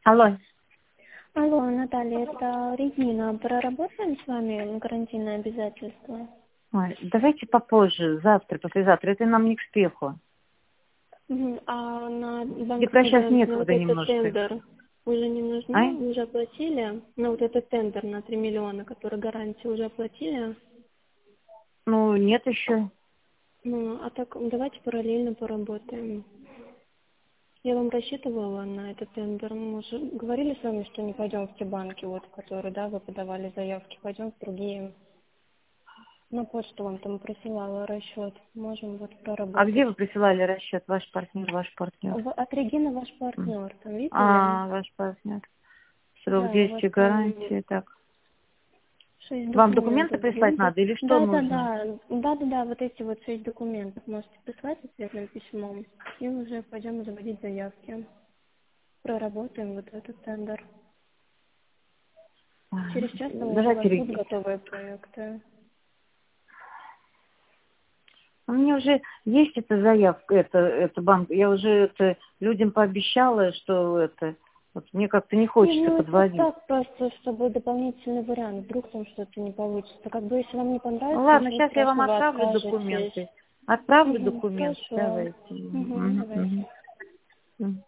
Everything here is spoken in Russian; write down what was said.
Алло. Алло, Наталья, это Регина. Проработаем с вами карантинные обязательства? Ой, давайте попозже, завтра, послезавтра. Это нам не к спеху. А на Мне банк прямо сейчас на вот некогда этот немножко. тендер уже не А? нужно? Вы уже оплатили? На вот этот тендер на 3 миллиона, который гарантия, уже оплатили? Ну, нет еще. Ну, а так давайте параллельно поработаем. Я вам рассчитывала на этот тендер. Мы уже говорили с вами, что не пойдем в те банки, вот, в которые, да, вы подавали заявки, пойдем в другие. На почту вам там присылала расчет. Можем вот А проработать. где вы присылали расчет? Ваш партнер. От Регины ваш партнер, там видели? А, ваш партнер. Срок Да, у вас действия там гарантии. Так. 6 Вам документы документов прислать будет. надо или что нужно? Да, вот эти вот 6 документов можете прислать ответным письмом, и уже пойдем заводить заявки. Проработаем вот этот тендер. Через час там уже у вас Давайте. будут готовые проекты. У меня уже есть эта заявка, это банк. Я уже это людям пообещала, что это. Вот мне как-то не Не, хочется ну это подводить. так просто, чтобы дополнительный вариант. Вдруг там что-то не получится. Как бы если вам не Ну понравится, ладно, ничего сейчас я вам страшного, отправлю откажетесь. документы. Отправлю Угу, документы, хорошо. давайте. Угу, Мгм, давайте. мгм. Мгм.